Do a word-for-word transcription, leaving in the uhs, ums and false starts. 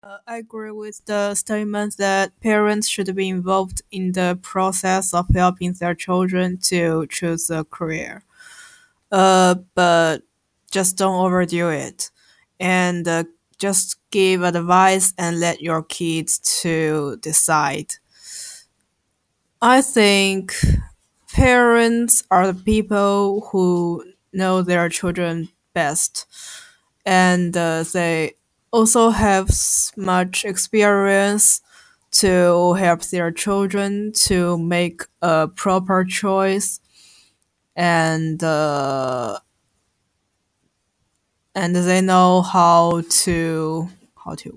Uh, I agree with the statement that parents should be involved in the process of helping their children to choose a career. Uh, but just don't overdo it, and uh, just give advice and let your kids to decide. I think parents are the people who know their children best, and uh, they also have s- much experience to help their children to make a proper choice, and uh, and they know how to how to